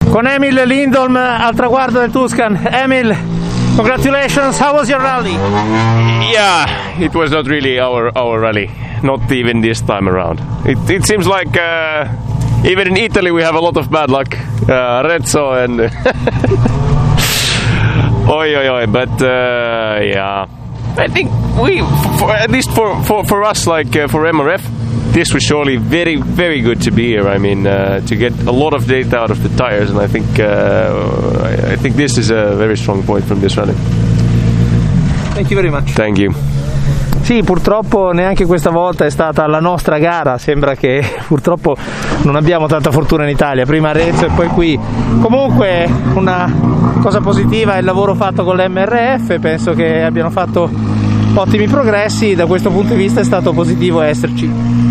con Emil Lindholm al traguardo del Tuscan. Emil, congratulations, how was your rally? Yeah, it was not really our rally, not even this time around. It seems like even in Italy we have a lot of bad luck, Rezzo and oi, but yeah, I think at least for us, like for MRF, this was surely very, very good to be here. I mean, to get a lot of data out of the tires, and I think this is a very strong point from this rally. Thank you very much. Thank you. Sì, purtroppo neanche questa volta è stata la nostra gara, sembra che purtroppo non abbiamo tanta fortuna in Italia, prima a Rezzo e poi qui. Comunque una cosa positiva è il lavoro fatto con l'MRF, penso che abbiano fatto ottimi progressi, da questo punto di vista è stato positivo esserci.